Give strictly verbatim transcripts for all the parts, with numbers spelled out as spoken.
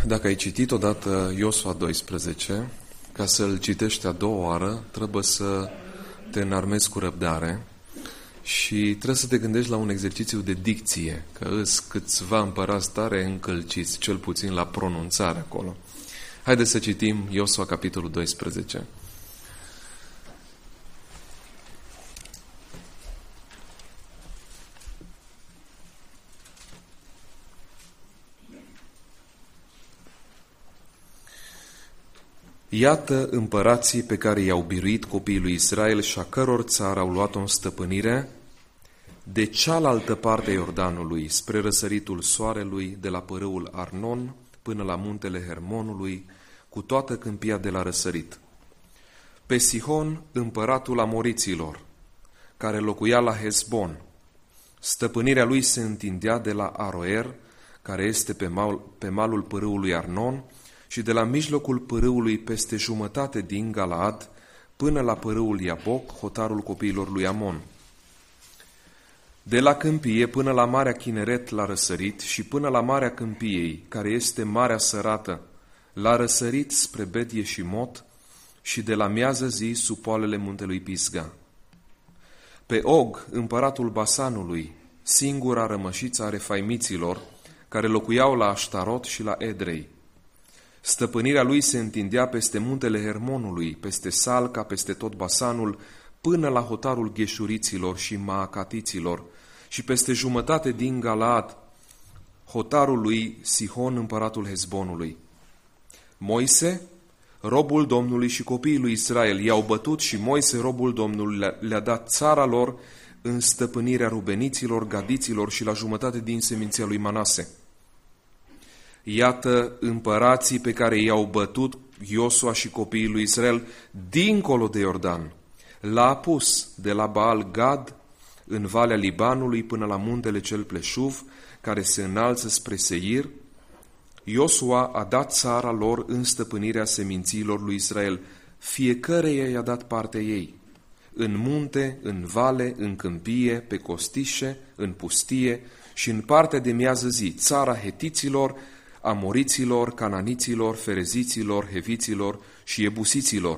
Dacă ai citit odată Iosua doisprezece, ca să-l citești a doua oară, trebuie să te înarmezi cu răbdare și trebuie să te gândești la un exercițiu de dicție, că îs câțiva împărați tare încălciți, cel puțin la pronunțare acolo. Haideți să citim Iosua capitolul doisprezece. Iată împărații pe care i-au biruit copiii lui Israel și a căror țară au luat-o în stăpânire de cealaltă parte a Iordanului, spre răsăritul soarelui, de la părâul Arnon până la muntele Hermonului, cu toată câmpia de la răsărit. Pe Sihon, împăratul amoriților, care locuia la Hezbon. Stăpânirea lui se întindea de la Aroer, care este pe, mal, pe malul părâului Arnon, și de la mijlocul părâului peste jumătate din Galaad până la părâul Iaboc, hotarul copiilor lui Amon. De la câmpie până la Marea Chineret la răsărit și până la Marea Câmpiei, care este Marea Sărată, la răsărit spre Bet Yeșimot și de la miază zi sub poalele muntelui Pisga. Pe Og, împăratul Basanului, singura rămășiță a refaimiților, care locuiau la Aștarot și la Edrei. Stăpânirea lui se întindea peste muntele Hermonului, peste Salca, peste tot Basanul, până la hotarul Gheșuriților și Maacatiților și peste jumătate din Galaad, hotarul lui Sihon, împăratul Hezbonului. Moise, robul Domnului și copiii lui Israel i-au bătut și Moise, robul Domnului, le-a dat țara lor în stăpânirea rubeniților, gadiților și la jumătate din seminția lui Manase. Iată împărații pe care i-au bătut Iosua și copiii lui Israel dincolo de Iordan. L-a apus de la Baal Gad în Valea Libanului până la muntele cel pleșuv, care se înalță spre Seir. Iosua a dat țara lor în stăpânirea semințiilor lui Israel. Fiecăreia i-a dat partea ei. În munte, în vale, în câmpie, pe costișe, în pustie și în partea de miază zi, țara hetiților, amoriților, cananiților, fereziților, heviților și iebusiților.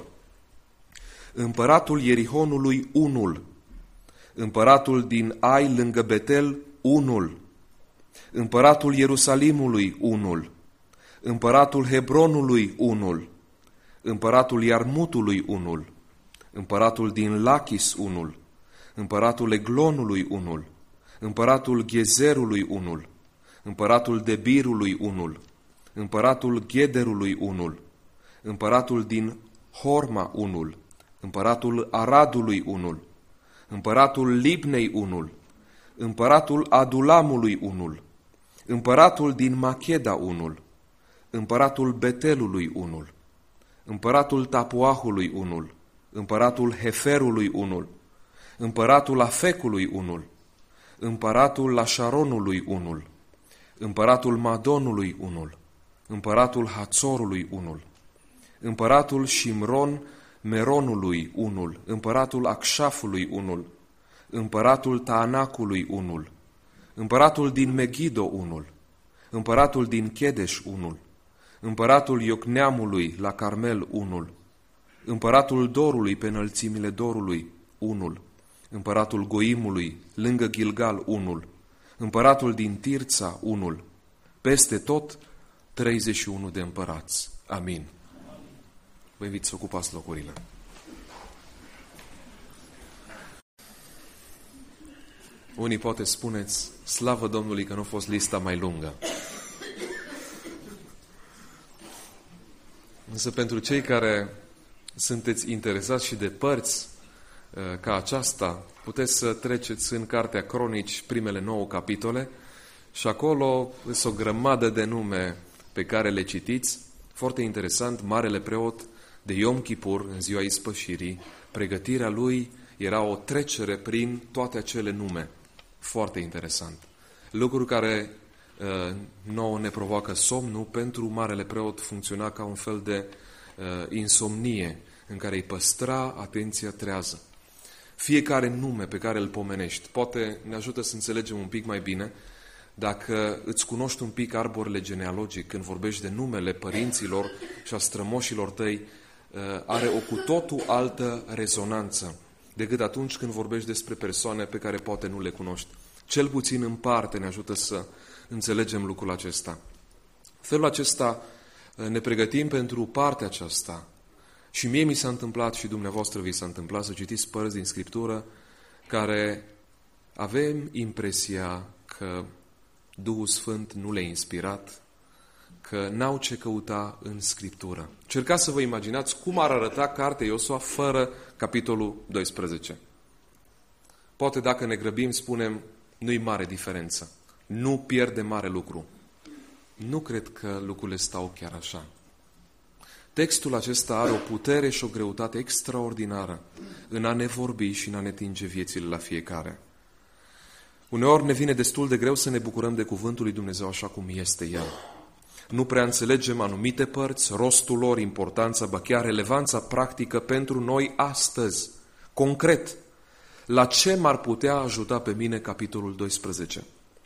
Împăratul Ierihonului, unul. Împăratul din Ai lângă Betel, unul. Împăratul Ierusalimului, unul. Împăratul Hebronului, unul. Împăratul Iarmutului, unul. Împăratul din Lachis, unul. Împăratul Eglonului, unul. Împăratul Ghezerului, unul. Împăratul Debirului, unul. Împăratul Ghederului, unul. Împăratul din Horma, unul. Împăratul Aradului, unul. Împăratul Libnei, unul. Împăratul Adulamului, unul. Împăratul din Macheda, unul. Împăratul Betelului, unul. Împăratul Tapuahului, unul. Împăratul Heferului, unul. Împăratul Afecului, unul. Împăratul Lașaronului, unul. Împăratul Madonului, unul. Împăratul Hațorului, unul. Împăratul Shimron Meronului, unul. Împăratul Acșafului, unul. Împăratul Taanacului, unul. Împăratul din Megido, unul. Împăratul din Chedeș, unul. Împăratul Iocneamului la Carmel, unul. Împăratul Dorului pe înălțimile Dorului, unul. Împăratul Goimului lângă Gilgal, unul. Împăratul din Tirța, unul. Peste tot, treizeci și unu de împărați. Amin. Vă invit să ocupați locurile. Unii poate spuneți, slavă Domnului că nu a fost lista mai lungă. Însă pentru cei care sunteți interesați și de părți ca aceasta, puteți să treceți în Cartea Cronici primele nouă capitole și acolo sunt o grămadă de nume pe care le citiți. Foarte interesant, Marele Preot de Yom Kippur, în ziua ispășirii, pregătirea lui era o trecere prin toate acele nume. Foarte interesant. Lucruri care uh, nouă ne provoacă somnul, pentru Marele Preot funcționa ca un fel de uh, insomnie în care îi păstra atenția trează. Fiecare nume pe care îl pomenești poate ne ajută să înțelegem un pic mai bine dacă îți cunoști un pic arborele genealogic, când vorbești de numele părinților și a strămoșilor tăi, are o cu totul altă rezonanță decât atunci când vorbești despre persoane pe care poate nu le cunoști. Cel puțin în parte ne ajută să înțelegem lucrul acesta. Felul acesta ne pregătim pentru partea aceasta. Și mie mi s-a întâmplat și dumneavoastră vi s-a întâmplat să citiți părți din Scriptură care avem impresia că Duhul Sfânt nu le-a inspirat, că n-au ce căuta în Scriptură. Cercați să vă imaginați cum ar arăta cartea Iosua fără capitolul doisprezece. Poate dacă ne grăbim spunem, nu-i mare diferență. Nu pierde mare lucru. Nu cred că lucrurile stau chiar așa. Textul acesta are o putere și o greutate extraordinară în a ne vorbi și în a ne tinge viețile la fiecare. Uneori ne vine destul de greu să ne bucurăm de cuvântul lui Dumnezeu așa cum este El. Nu prea înțelegem anumite părți, rostul lor, importanța, ba chiar relevanța practică pentru noi astăzi. Concret, la ce m-ar putea ajuta pe mine capitolul doisprezece?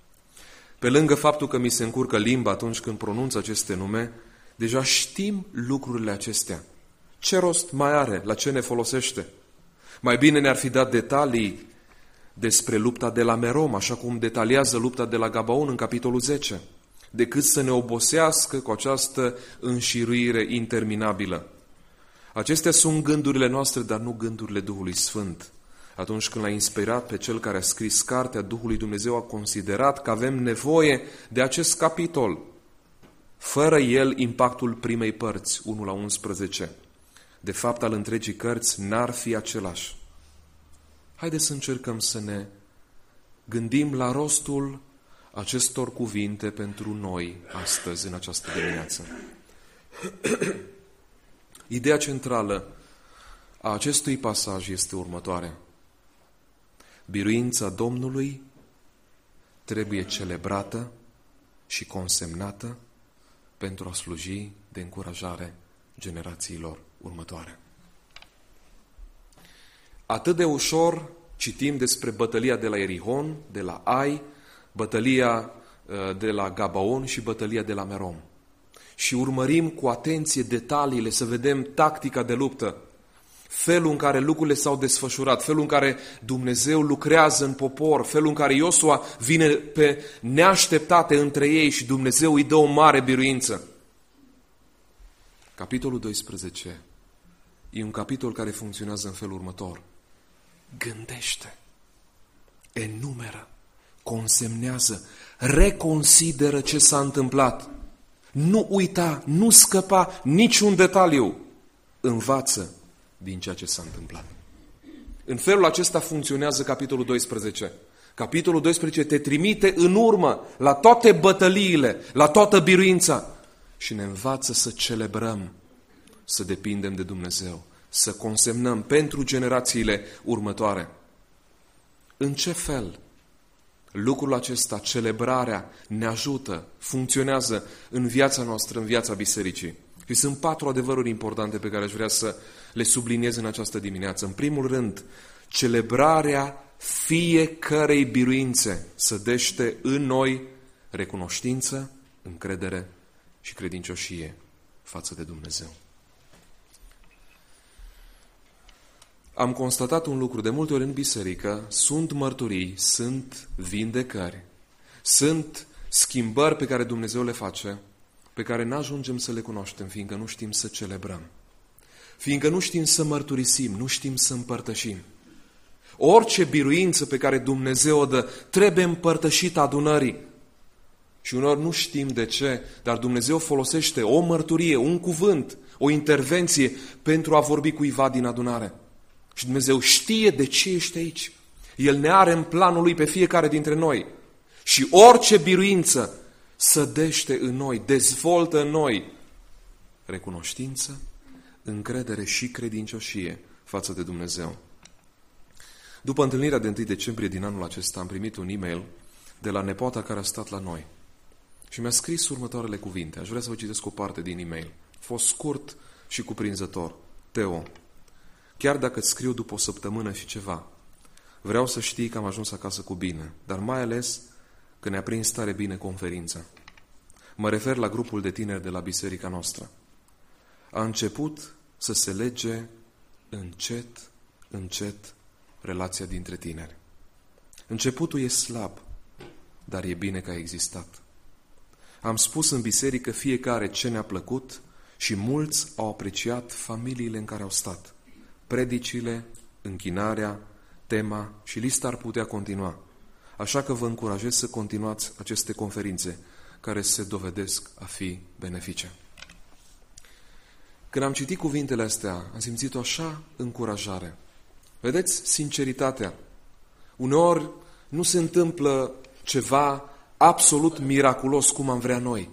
Pe lângă faptul că mi se încurcă limba atunci când pronunț aceste nume, deja știm lucrurile acestea. Ce rost mai are? La ce ne folosește? Mai bine ne-ar fi dat detalii despre lupta de la Merom, așa cum detaliază lupta de la Gabaon în capitolul zece, decât să ne obosească cu această înșiruire interminabilă. Acestea sunt gândurile noastre, dar nu gândurile Duhului Sfânt. Atunci când l-a inspirat pe cel care a scris cartea, Duhul lui Dumnezeu a considerat că avem nevoie de acest capitol. Fără el, impactul primei părți, unu la unsprezece, de fapt al întregii cărți, n-ar fi același. Haideți să încercăm să ne gândim la rostul acestor cuvinte pentru noi astăzi, în această dimineață. Ideea centrală a acestui pasaj este următoarea. Biruința Domnului trebuie celebrată și consemnată pentru a sluji de încurajare generațiilor următoare. Atât de ușor citim despre bătălia de la Ierihon, de la Ai, bătălia de la Gabaon și bătălia de la Merom. Și urmărim cu atenție detaliile, să vedem tactica de luptă, felul în care lucrurile s-au desfășurat, felul în care Dumnezeu lucrează în popor, felul în care Iosua vine pe neașteptate între ei și Dumnezeu îi dă o mare biruință. Capitolul doisprezece e un capitol care funcționează în felul următor. Gândește, enumeră, consemnează, reconsideră ce s-a întâmplat. Nu uita, nu scăpa niciun detaliu. Învață din ceea ce s-a întâmplat. În felul acesta funcționează capitolul doisprezece. Capitolul doisprezece te trimite în urmă la toate bătăliile, la toată biruința și ne învață să celebrăm, să depindem de Dumnezeu, să consemnăm pentru generațiile următoare. În ce fel lucrul acesta, celebrarea, ne ajută, funcționează în viața noastră, în viața bisericii? Și sunt patru adevăruri importante pe care aș vrea să le subliniez în această dimineață. În primul rând, celebrarea fiecărei biruințe sădește în noi recunoștință, încredere și credincioșie față de Dumnezeu. Am constatat un lucru, de multe ori în biserică sunt mărturii, sunt vindecări, sunt schimbări pe care Dumnezeu le face, pe care n-ajungem să le cunoaștem, fiindcă nu știm să celebrăm, fiindcă nu știm să mărturisim, nu știm să împărtășim. Orice biruință pe care Dumnezeu o dă trebuie împărtășită adunării. Și uneori nu știm de ce, dar Dumnezeu folosește o mărturie, un cuvânt, o intervenție pentru a vorbi cuiva din adunare. Și Dumnezeu știe de ce ești aici. El ne are în planul Lui pe fiecare dintre noi. Și orice biruință sădește în noi, dezvoltă în noi recunoștință, încredere și credincioșie față de Dumnezeu. După întâlnirea de întâi decembrie din anul acesta, am primit un e-mail de la nepoata care a stat la noi și mi-a scris următoarele cuvinte. Aș vrea să vă citesc o parte din e-mail. A fost scurt și cuprinzător. Teo, chiar dacă îți scriu după o săptămână și ceva, vreau să știi că am ajuns acasă cu bine, dar mai ales că ne-a prins tare bine conferința. Mă refer la grupul de tineri de la biserica noastră. A început să se lege încet, încet relația dintre tineri. Începutul e slab, dar e bine că a existat. Am spus în biserică fiecare ce ne-a plăcut și mulți au apreciat familiile în care au stat. Predicile, închinarea, tema și lista ar putea continua. Așa că vă încurajez să continuați aceste conferințe care se dovedesc a fi benefice. Când am citit cuvintele astea, am simțit o așa încurajare. Vedeți, sinceritatea. Uneori nu se întâmplă ceva absolut miraculos cum am vrea noi.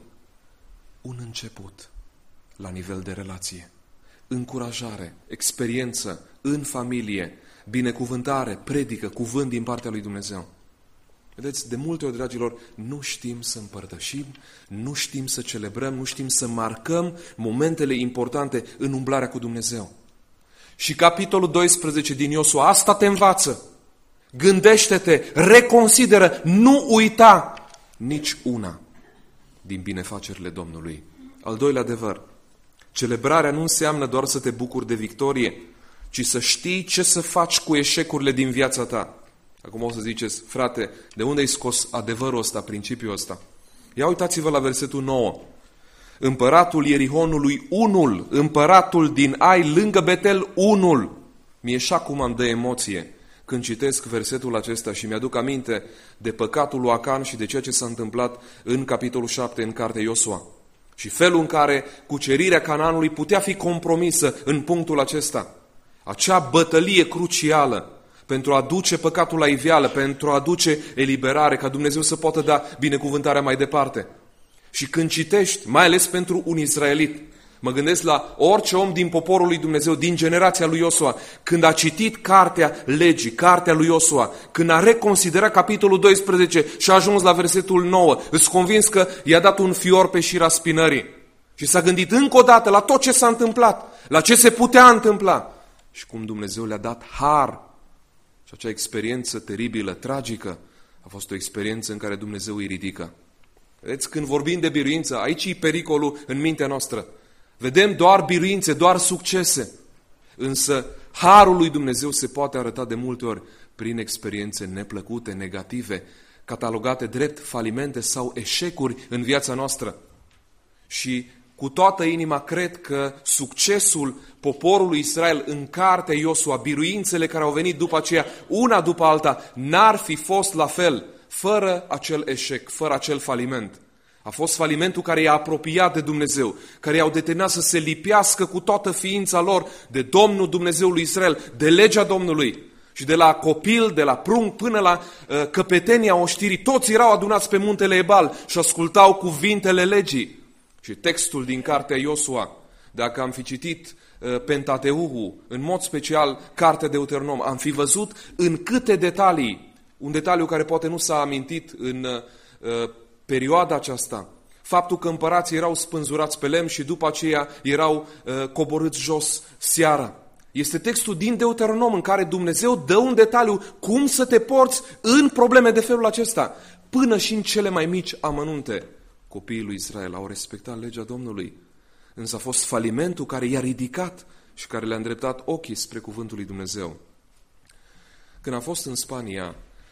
Un început la nivel de relație, încurajare, experiență în familie, binecuvântare, predică, cuvânt din partea lui Dumnezeu. Vedeți, de multe ori, dragilor, nu știm să împărtășim, nu știm să celebrăm, nu știm să marcăm momentele importante în umblarea cu Dumnezeu. Și capitolul doisprezece din Iosua asta te învață. Gândește-te, reconsideră, nu uita nici una din binefacerile Domnului. Al doilea adevăr, celebrarea nu înseamnă doar să te bucuri de victorie, ci să știi ce să faci cu eșecurile din viața ta. Acum o să ziceți, frate, de unde ai scos adevărul ăsta, principiul ăsta? Ia uitați-vă la versetul nouă. Împăratul Ierihonului, unul, împăratul din Ai, lângă Betel, unul. Mie și acum îmi dă emoție când citesc versetul acesta și mi-aduc aminte de păcatul lui Acan și de ceea ce s-a întâmplat în capitolul șapte în cartea Iosua. Și felul în care cucerirea Canaanului putea fi compromisă în punctul acesta. Acea bătălie crucială pentru a duce păcatul la iveală, pentru a aduce eliberare, ca Dumnezeu să poată da binecuvântarea mai departe. Și când citești, mai ales pentru un israelit, mă gândesc la orice om din poporul lui Dumnezeu, din generația lui Iosua, când a citit cartea legii, cartea lui Iosua, când a reconsiderat capitolul doisprezece și a ajuns la versetul nouă, îți convins că i-a dat un fior pe șira spinării. Și s-a gândit încă o dată la tot ce s-a întâmplat, la ce se putea întâmpla și cum Dumnezeu le-a dat har. Și acea experiență teribilă, tragică, a fost o experiență în care Dumnezeu îi ridică. Vedeți, când vorbim de biruință, aici e pericolul în mintea noastră. Vedem doar biruințe, doar succese. Însă harul lui Dumnezeu se poate arăta de multe ori prin experiențe neplăcute, negative, catalogate drept falimente sau eșecuri în viața noastră. Și cu toată inima cred că succesul poporului Israel în cartea Iosua, biruințele care au venit după aceea, una după alta, n-ar fi fost la fel fără acel eșec, fără acel faliment. A fost falimentul care i-a apropiat de Dumnezeu, care i-au determinat să se lipească cu toată ființa lor de Domnul Dumnezeului Israel, de legea Domnului. Și de la copil, de la prunc până la uh, căpetenia oștirii, toți erau adunați pe muntele Ebal și ascultau cuvintele legii. Și textul din cartea Iosua, dacă am fi citit uh, Pentateuhul, în mod special cartea Deuteronom, am fi văzut în câte detalii, un detaliu care poate nu s-a amintit în uh, perioada aceasta, faptul că împărații erau spânzurați pe lemn și după aceea erau uh, coborâți jos seara. Este textul din Deuteronom în care Dumnezeu dă un detaliu cum să te porți în probleme de felul acesta, până și în cele mai mici amănunte. Copiii lui Israel au respectat legea Domnului, însă a fost falimentul care i-a ridicat și care le-a îndreptat ochii spre cuvântul lui Dumnezeu. Când am fost în Spania,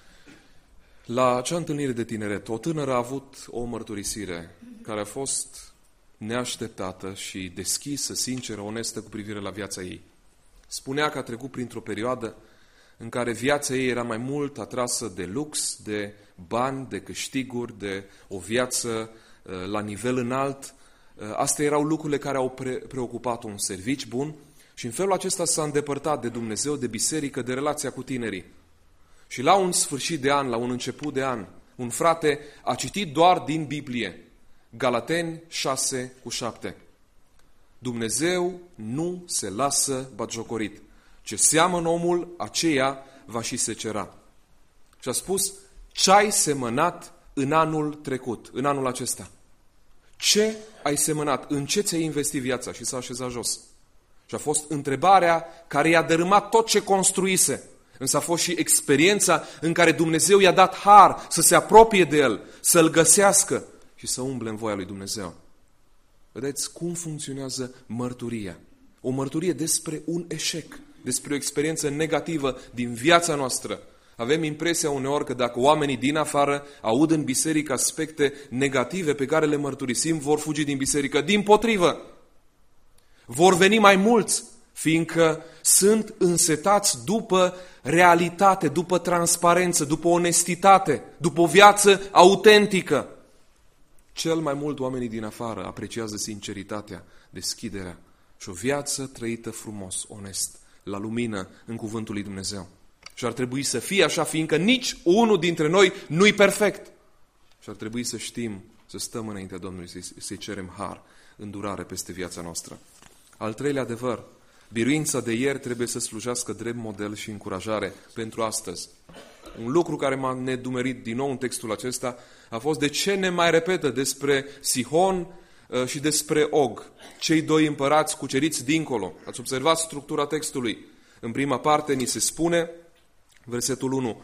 la acea întâlnire de tineret, o tânără a avut o mărturisire care a fost neașteptată și deschisă, sinceră, onestă cu privire la viața ei. Spunea că a trecut printr-o perioadă în care viața ei era mai mult atrasă de lux, de bani, de câștiguri, de o viață la nivel înalt. Astea erau lucrurile care au pre- preocupat un serviciu bun și în felul acesta s-a îndepărtat de Dumnezeu, de biserică, de relația cu tinerii. Și la un sfârșit de an, la un început de an, un frate a citit doar din Biblie, Galateni șase cu șapte. Dumnezeu nu se lasă batjocorit. Ce seamănă omul, aceea va și secera. Și a spus, ce ai semănat în anul trecut, în anul acesta? Ce ai semănat? În ce ți-ai investit viața? Și s-a așezat jos. Și a fost întrebarea care i-a dărâmat tot ce construise. Însă a fost și experiența în care Dumnezeu i-a dat har să se apropie de El, să-L găsească și să umble în voia lui Dumnezeu. Vedeți cum funcționează mărturia. O mărturie despre un eșec, despre o experiență negativă din viața noastră. Avem impresia uneori că dacă oamenii din afară aud în biserică aspecte negative pe care le mărturisim, vor fugi din biserică. Dimpotrivă, vor veni mai mulți, fiindcă sunt însetați după realitate, după transparență, după onestitate, după o viață autentică. Cel mai mult oamenii din afară apreciază sinceritatea, deschiderea și o viață trăită frumos, onest, la lumină în cuvântul lui Dumnezeu. Și ar trebui să fie așa, fiindcă nici unul dintre noi nu-i perfect. Și ar trebui să știm, să stăm înaintea Domnului, să-i, să-i cerem har, îndurare peste viața noastră. Al treilea adevăr, biruința de ieri trebuie să slujească drept model și încurajare pentru astăzi. Un lucru care m-a nedumerit din nou în textul acesta a fost de ce ne mai repetă despre Sihon și despre Og, cei doi împărați cuceriți dincolo. Ați observat structura textului. În prima parte ni se spune, versetul unu,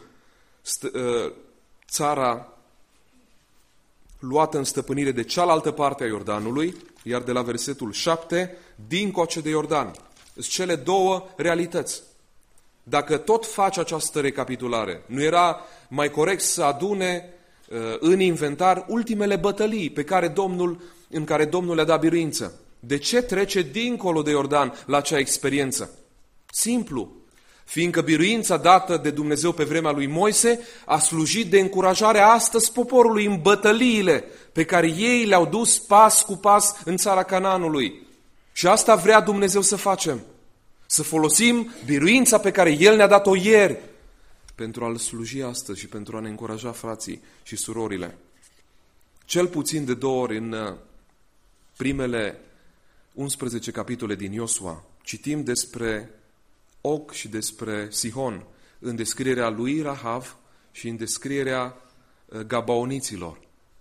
țara luată în stăpânire de cealaltă parte a Iordanului, iar de la versetul șapte, dincoace de Iordan. Sunt cele două realități. Dacă tot faci această recapitulare, nu era mai corect să adune uh, în inventar ultimele bătălii pe care Domnul, în care Domnul le-a dat biruință? De ce trece dincolo de Iordan la acea experiență? Simplu. Fiindcă biruința dată de Dumnezeu pe vremea lui Moise a slujit de încurajare astăzi poporului în bătăliile pe care ei le-au dus pas cu pas în țara Canaanului. Și asta vrea Dumnezeu să facem. Să folosim biruința pe care El ne-a dat-o ieri pentru a-L sluji astăzi și pentru a ne încuraja frații și surorile. Cel puțin de două ori în primele unsprezece capitole din Iosua citim despre Og și despre Sihon în descrierea lui Rahav și în descrierea gabaoniților.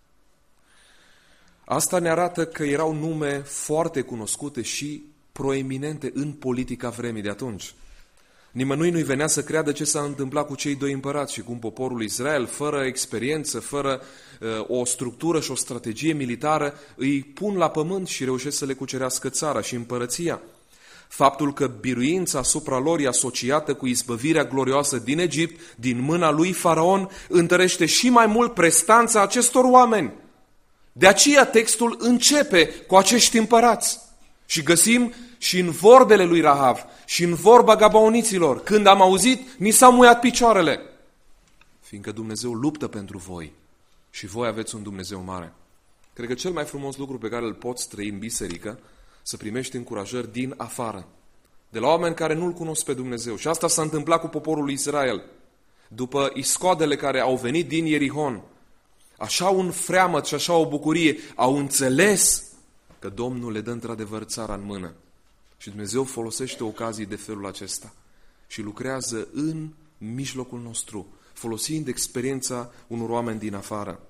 Asta ne arată că erau nume foarte cunoscute și proeminente în politica vremii de atunci. Nimănui nu-i venea să creadă ce s-a întâmplat cu cei doi împărați și cum poporul Israel, fără experiență, fără uh, o structură și o strategie militară, îi pun la pământ și reușesc să le cucerească țara și împărăția. Faptul că biruința asupra lor e asociată cu izbăvirea glorioasă din Egipt, din mâna lui Faraon, întărește și mai mult prestanța acestor oameni. De aceea textul începe cu acești împărați. Și găsim și în vorbele lui Rahav și în vorba gabaoniților, când am auzit, ni s-au muiat picioarele. Fiindcă Dumnezeu luptă pentru voi și voi aveți un Dumnezeu mare. Cred că cel mai frumos lucru pe care îl poți trăi în biserică, să primești încurajări din afară, de la oameni care nu-L cunosc pe Dumnezeu. Și asta s-a întâmplat cu poporul lui Israel. După iscoadele care au venit din Ierihon, așa un freamăt și așa o bucurie, au înțeles că Domnul le dă într-adevăr țara în mână. Și Dumnezeu folosește ocazii de felul acesta și lucrează în mijlocul nostru, folosind experiența unor oameni din afară.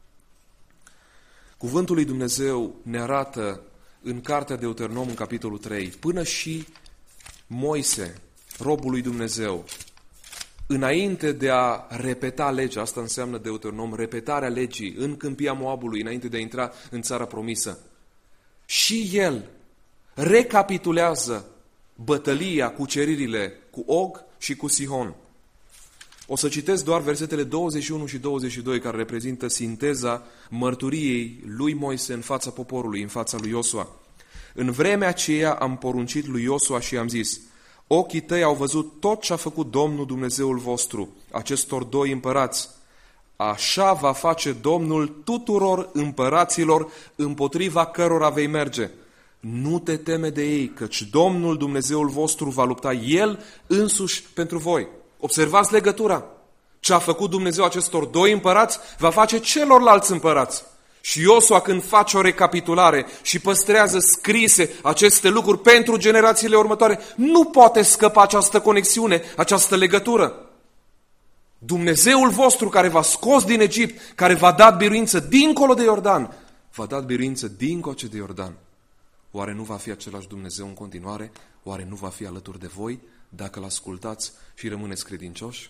Cuvântul lui Dumnezeu ne arată în Cartea Deuteronom, în capitolul trei, până și Moise, robul lui Dumnezeu, înainte de a repeta legea, asta înseamnă Deuteronom, repetarea legii în câmpia Moabului, înainte de a intra în țara promisă, și el recapitulează bătălia, cuceririle cu Og și cu Sihon. O să citesc doar versetele douăzeci și unu și douăzeci și doi, care reprezintă sinteza mărturiei lui Moise în fața poporului, în fața lui Iosua. În vremea aceea am poruncit lui Iosua și am zis: ochii tăi au văzut tot ce a făcut Domnul Dumnezeul vostru, acestor doi împărați. Așa va face Domnul tuturor împăraților împotriva cărora vei merge. Nu te teme de ei, căci Domnul Dumnezeul vostru va lupta El însuși pentru voi. Observați legătura. Ce a făcut Dumnezeu acestor doi împărați, va face celorlalți împărați. Și Iosua, când face o recapitulare și păstrează scrise aceste lucruri pentru generațiile următoare, nu poate scăpa această conexiune, această legătură. Dumnezeul vostru care v-a scos din Egipt, care v-a dat biruință dincolo de Iordan, v-a dat biruință dincoace de Iordan. Oare nu va fi același Dumnezeu în continuare? Oare nu va fi alături de voi? dacă l-ascultați și rămâneți credincioși?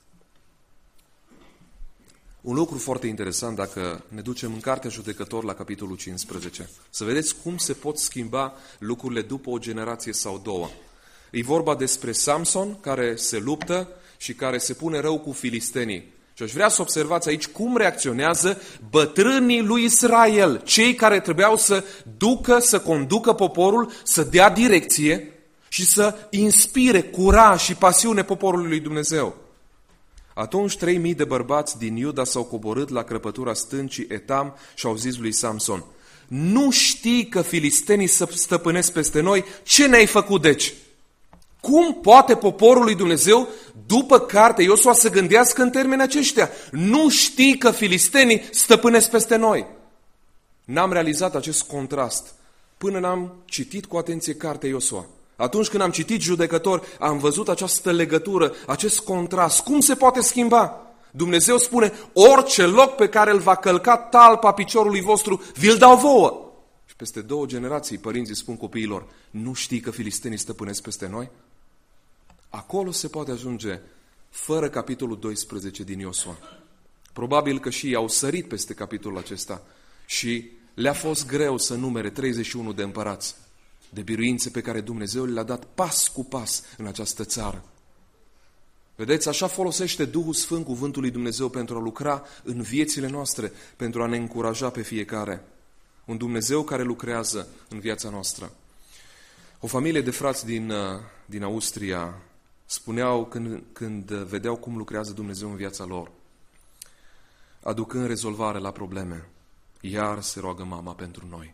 Un lucru foarte interesant, dacă ne ducem în Cartea Judecători la capitolul cincisprezece, să vedeți cum se pot schimba lucrurile după o generație sau două. E vorba despre Samson, care se luptă și care se pune rău cu filistenii. Și aș vrea să observați aici cum reacționează bătrânii lui Israel, cei care trebuiau să ducă, să conducă poporul, să dea direcție și să inspire curaj și pasiune poporului lui Dumnezeu. Atunci trei mii de bărbați din Iuda s-au coborât la crăpătura stâncii Etam și au zis lui Samson: nu știi că filistenii să stăpânesc peste noi? Ce ne-ai făcut deci? Cum poate poporul lui Dumnezeu, după cartea Iosua, să gândească în termeni aceștia? Nu știi că filistenii stăpânesc peste noi? N-am realizat acest contrast până n-am citit cu atenție cartea Iosua. Atunci când am citit Judecători, am văzut această legătură, acest contrast. Cum se poate schimba? Dumnezeu spune: orice loc pe care îl va călca talpa piciorului vostru, vi-l dau vouă. Și peste două generații părinții spun copiilor: nu știi că filistenii stăpânesc peste noi? Acolo se poate ajunge fără capitolul doisprezece din Iosua. Probabil că și ei au sărit peste capitolul acesta și le-a fost greu să numere treizeci și unu de împărați, de biruințe pe care Dumnezeu le-a dat pas cu pas în această țară. Vedeți, așa folosește Duhul Sfânt cuvântul lui Dumnezeu pentru a lucra în viețile noastre, pentru a ne încuraja pe fiecare. Un Dumnezeu care lucrează în viața noastră. O familie de frați din, din Austria spuneau când, când vedeau cum lucrează Dumnezeu în viața lor, aducând rezolvare la probleme: iar se roagă mama pentru noi.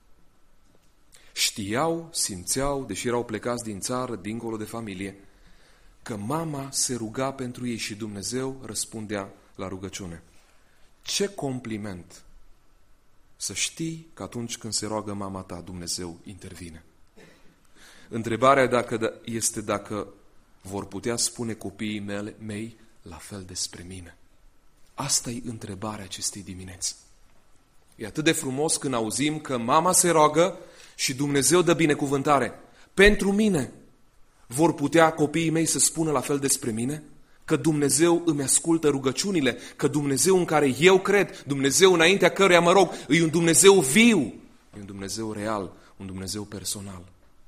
Știau, simțeau, deși erau plecați din țară, dincolo de familie, că mama se ruga pentru ei și Dumnezeu răspundea la rugăciune. Ce compliment să știi că atunci când se roagă mama ta, Dumnezeu intervine. Întrebarea dacă este dacă vor putea spune copiii mele, mei la fel despre mine. Asta e întrebarea acestei dimineți. E atât de frumos când auzim că mama se roagă și Dumnezeu dă binecuvântare. Pentru mine, vor putea copiii mei să spună la fel despre mine? Că Dumnezeu îmi ascultă rugăciunile, că Dumnezeu în care eu cred, Dumnezeu înaintea căruia mă rog, e un Dumnezeu viu, e un Dumnezeu real, un Dumnezeu personal.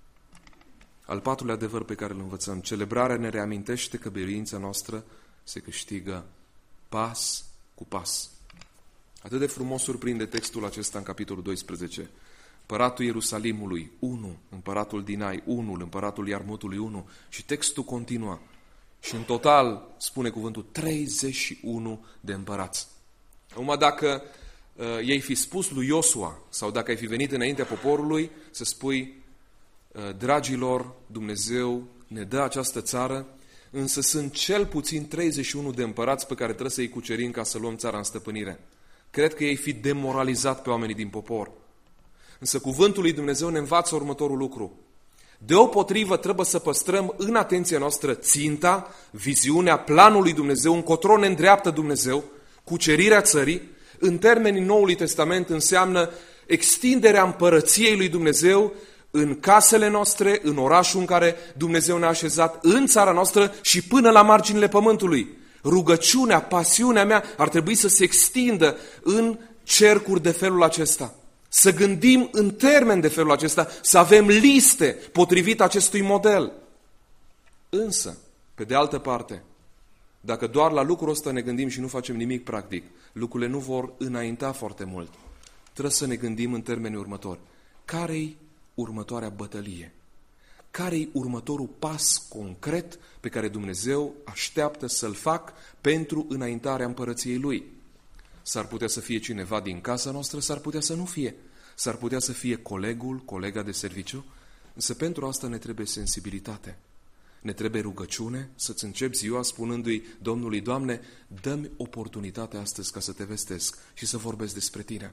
Al patrulea adevăr pe care îl învățăm: celebrarea ne reamintește că biruința noastră se câștigă pas cu pas. Atât de frumos surprinde textul acesta în capitolul doisprezece. Împăratul Ierusalimului, unu, împăratul Dinai, unul, împăratul Iarmutului, unu, și textul continuă. Și în total, spune cuvântul, treizeci și unu de împărați. Acum, dacă uh, ei fi spus lui Iosua, sau dacă ai fi venit înaintea poporului, să spui: uh, dragilor, Dumnezeu ne dă această țară, însă sunt cel puțin treizeci și unu de împărați pe care trebuie să-i cucerim ca să luăm țara în stăpânire. Cred că ei fi demoralizat pe oamenii din popor. Însă cuvântul lui Dumnezeu ne învață următorul lucru. Deopotrivă trebuie să păstrăm în atenția noastră ținta, viziunea, planul lui Dumnezeu, încotro ne îndreaptă Dumnezeu, cucerirea țării. În termenii Noului Testament înseamnă extinderea împărăției lui Dumnezeu în casele noastre, în orașul în care Dumnezeu ne-a așezat, în țara noastră și până la marginile pământului. Rugăciunea, pasiunea mea ar trebui să se extindă în cercuri de felul acesta. Să gândim în termen de felul acesta, să avem liste potrivit acestui model. Însă, pe de altă parte, dacă doar la lucrul ăsta ne gândim și nu facem nimic practic, lucrurile nu vor înainta foarte mult. Trebuie să ne gândim în termenii următori. Care-i următoarea bătălie? Care-i următorul pas concret pe care Dumnezeu așteaptă să-l fac pentru înaintarea împărăției Lui? S-ar putea să fie cineva din casa noastră, s-ar putea să nu fie. S-ar putea să fie colegul, colega de serviciu, însă pentru asta ne trebuie sensibilitate. Ne trebuie rugăciune, să-ți începi ziua spunându-i Domnului: Doamne, dă-mi oportunitatea astăzi ca să te vestesc și să vorbesc despre Tine.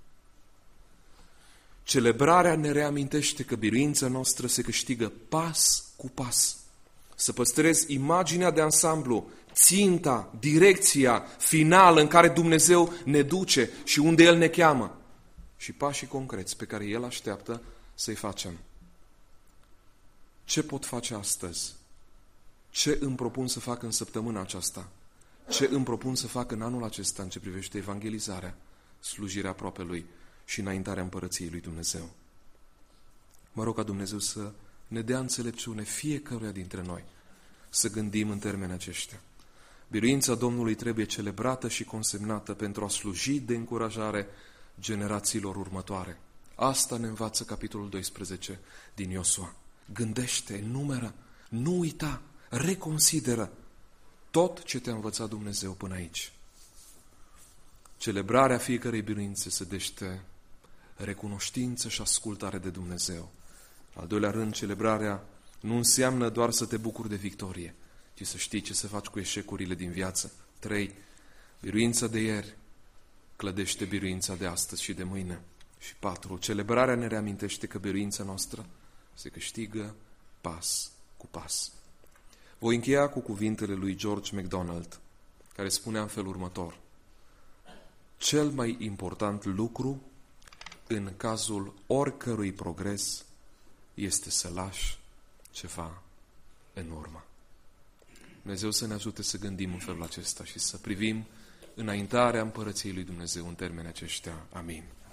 Celebrarea ne reamintește că biruința noastră se câștigă pas cu pas. Să păstrezi imaginea de ansamblu, ținta, direcția finală în care Dumnezeu ne duce și unde El ne cheamă. Și pașii concreți pe care El așteaptă să-i facem. Ce pot face astăzi Ce îmi propun să fac în săptămâna aceasta? Ce îmi propun să fac în anul acesta în ce privește evangelizarea, slujirea aproapelui și înaintarea împărăției lui Dumnezeu? Mă rog ca Dumnezeu să ne dea înțelepciune fiecăruia dintre noi să gândim în termeni aceștia. Biruința Domnului trebuie celebrată și consemnată pentru a sluji de încurajare generațiilor următoare. Asta ne învață capitolul doisprezece din Iosua. Gândește, numeră, nu uita, reconsideră tot ce te-a învățat Dumnezeu până aici. Celebrarea fiecărei biruințe sădește recunoștință și ascultare de Dumnezeu. Al doilea rând, celebrarea nu înseamnă doar să te bucuri de victorie, ci să știi ce să faci cu eșecurile din viață. Trei, biruința de ieri clădește biruința de astăzi și de mâine. Și patru, celebrarea ne reamintește că biruința noastră se câștigă pas cu pas. Voi încheia cu cuvintele lui George MacDonald, care spunea în felul următor: cel mai important lucru în cazul oricărui progres este să lași ceva în urmă. Dumnezeu să ne ajute să gândim în felul acesta și să privim înaintarea împărăției lui Dumnezeu în termeni aceștia. Amin.